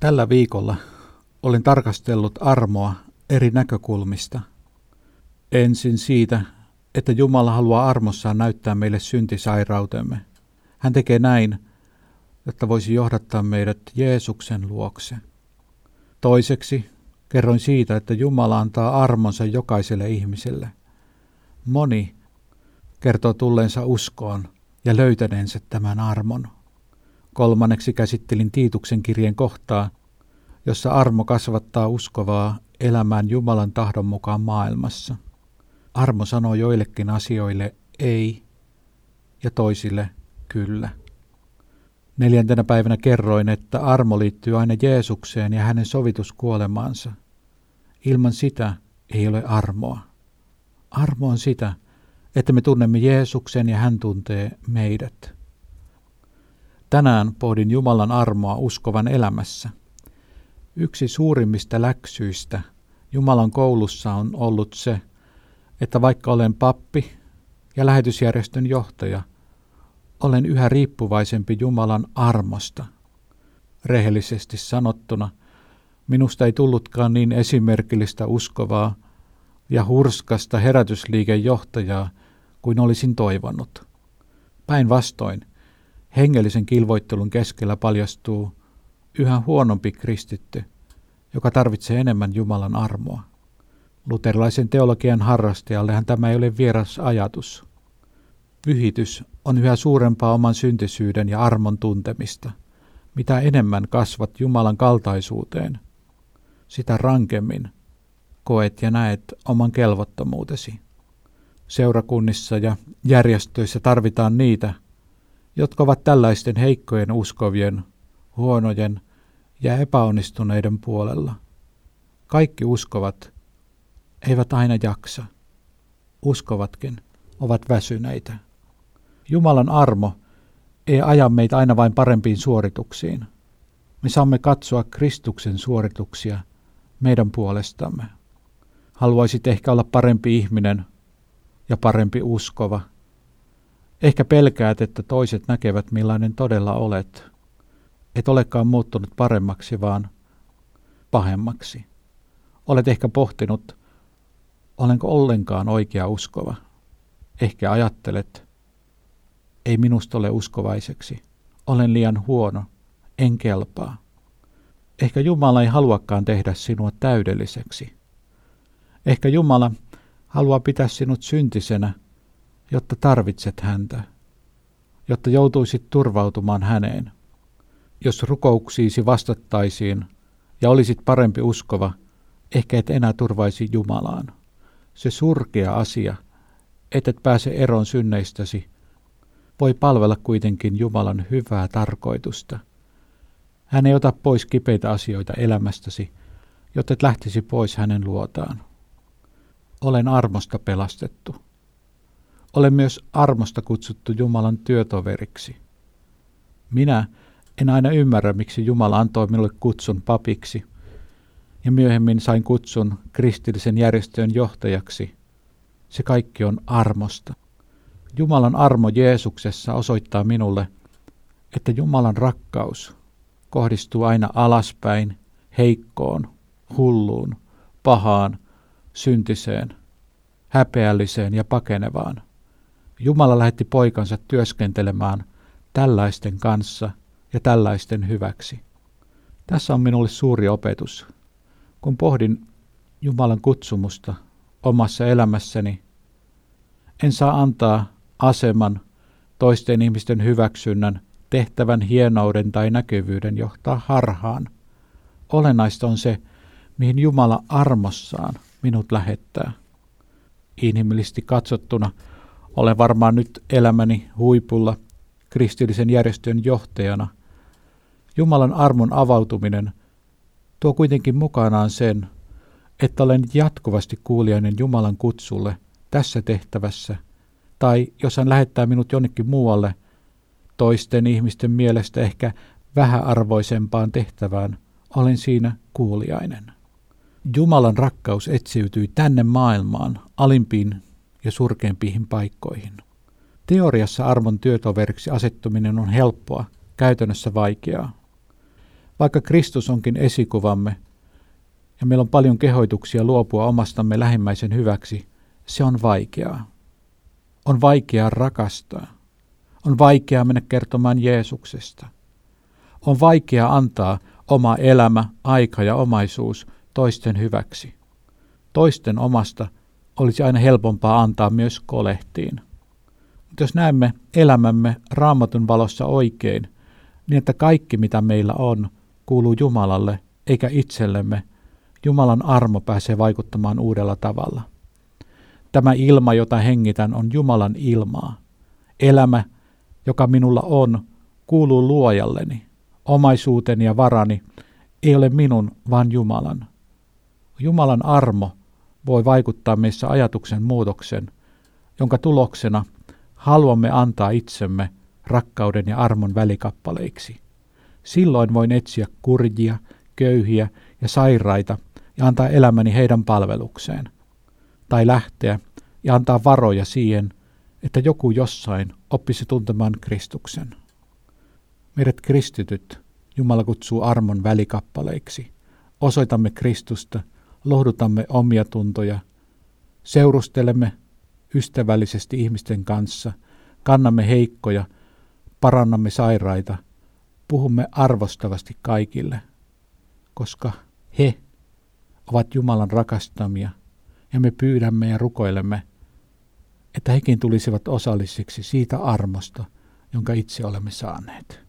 Tällä viikolla olen tarkastellut armoa eri näkökulmista. Ensin siitä, että Jumala haluaa armossaan näyttää meille syntisairautemme. Hän tekee näin, jotta voisi johdattaa meidät Jeesuksen luokse. Toiseksi kerroin siitä, että Jumala antaa armonsa jokaiselle ihmiselle. Moni kertoo tulleensa uskoon ja löytäneensä tämän armon. Kolmanneksi käsittelin Tiituksen kirjeen kohtaa, jossa armo kasvattaa uskovaa elämään Jumalan tahdon mukaan maailmassa. Armo sanoo joillekin asioille ei ja toisille kyllä. 4. päivänä kerroin, että armo liittyy aina Jeesukseen ja hänen sovituskuolemaansa. Ilman sitä ei ole armoa. Armo on sitä, että me tunnemme Jeesuksen ja hän tuntee meidät. Tänään pohdin Jumalan armoa uskovan elämässä. Yksi suurimmista läksyistä Jumalan koulussa on ollut se, että vaikka olen pappi ja lähetysjärjestön johtaja, olen yhä riippuvaisempi Jumalan armosta. Rehellisesti sanottuna, minusta ei tullutkaan niin esimerkillistä uskovaa ja hurskasta herätysliikejohtajaa kuin olisin toivonut. Päinvastoin, hengellisen kilvoittelun keskellä paljastuu yhä huonompi kristitty, joka tarvitsee enemmän Jumalan armoa. Luterilaisen teologian harrastajallehan tämä ei ole vieras ajatus. Pyhitys on yhä suurempaa oman syntisyyden ja armon tuntemista. Mitä enemmän kasvat Jumalan kaltaisuuteen, sitä rankemmin koet ja näet oman kelvottomuutesi. Seurakunnissa ja järjestöissä tarvitaan niitä, jotka ovat tällaisten heikkojen uskovien, huonojen ja epäonnistuneiden puolella. Kaikki uskovat eivät aina jaksa. Uskovatkin ovat väsyneitä. Jumalan armo ei aja meitä aina vain parempiin suorituksiin. Me saamme katsoa Kristuksen suorituksia meidän puolestamme. Haluaisit ehkä olla parempi ihminen ja parempi uskova. Ehkä pelkäät, että toiset näkevät millainen todella olet. Et olekaan muuttunut paremmaksi, vaan pahemmaksi. Olet ehkä pohtinut, olenko ollenkaan oikea uskova. Ehkä ajattelet, ei minusta ole uskovaiseksi. Olen liian huono, en kelpaa. Ehkä Jumala ei haluakaan tehdä sinua täydelliseksi. Ehkä Jumala haluaa pitää sinut syntisenä, jotta tarvitset häntä, jotta joutuisit turvautumaan häneen. Jos rukouksiisi vastattaisiin ja olisit parempi uskova, ehkä et enää turvaisi Jumalaan. Se surkea asia, et pääse eroon synneistäsi, voi palvella kuitenkin Jumalan hyvää tarkoitusta. Hän ei ota pois kipeitä asioita elämästäsi, jotta et lähtisi pois hänen luotaan. Olen armosta pelastettu. Olen myös armosta kutsuttu Jumalan työtoveriksi. Minä en aina ymmärrä, miksi Jumala antoi minulle kutsun papiksi, ja myöhemmin sain kutsun kristillisen järjestön johtajaksi. Se kaikki on armosta. Jumalan armo Jeesuksessa osoittaa minulle, että Jumalan rakkaus kohdistuu aina alaspäin, heikkoon, hulluun, pahaan, syntiseen, häpeälliseen ja pakenevaan. Jumala lähetti poikansa työskentelemään tällaisten kanssa ja tällaisten hyväksi. Tässä on minulle suuri opetus. Kun pohdin Jumalan kutsumusta omassa elämässäni, en saa antaa aseman, toisten ihmisten hyväksynnän, tehtävän hienouden tai näkyvyyden johtaa harhaan. Olennaista on se, mihin Jumala armossaan minut lähettää. Inhimillisesti katsottuna olen varmaan nyt elämäni huipulla kristillisen järjestön johtajana. Jumalan armon avautuminen tuo kuitenkin mukanaan sen, että olen jatkuvasti kuulijainen Jumalan kutsulle tässä tehtävässä, tai jos hän lähettää minut jonnekin muualle, toisten ihmisten mielestä ehkä vähäarvoisempaan tehtävään, olen siinä kuulijainen. Jumalan rakkaus etsiytyi tänne maailmaan alimpiin ja surkeimpiin paikkoihin. Teoriassa armon työtoveriksi asettuminen on helppoa, käytännössä vaikeaa. Vaikka Kristus onkin esikuvamme ja meillä on paljon kehoituksia luopua omastamme lähimmäisen hyväksi, se on vaikeaa. On vaikeaa rakastaa. On vaikeaa mennä kertomaan Jeesuksesta. On vaikeaa antaa oma elämä, aika ja omaisuus toisten hyväksi. Toisten omasta olisi aina helpompaa antaa myös kolehtiin. Mutta jos näemme elämämme Raamatun valossa oikein, niin että kaikki mitä meillä on, kuuluu Jumalalle eikä itsellemme, Jumalan armo pääsee vaikuttamaan uudella tavalla. Tämä ilma, jota hengitän, on Jumalan ilmaa. Elämä, joka minulla on, kuuluu luojalleni. Omaisuuteni ja varani ei ole minun, vaan Jumalan. Jumalan armo voi vaikuttaa meissä ajatuksen muutoksen, jonka tuloksena haluamme antaa itsemme rakkauden ja armon välikappaleiksi. Silloin voin etsiä kurjia, köyhiä ja sairaita ja antaa elämäni heidän palvelukseen. Tai lähteä ja antaa varoja siihen, että joku jossain oppisi tuntemaan Kristuksen. Meidät kristityt Jumala kutsuu armon välikappaleiksi. Osoitamme Kristusta, lohdutamme omia tuntoja, seurustelemme ystävällisesti ihmisten kanssa, kannamme heikkoja, parannamme sairaita, puhumme arvostavasti kaikille, koska he ovat Jumalan rakastamia ja me pyydämme ja rukoilemme, että hekin tulisivat osallisiksi siitä armosta, jonka itse olemme saaneet.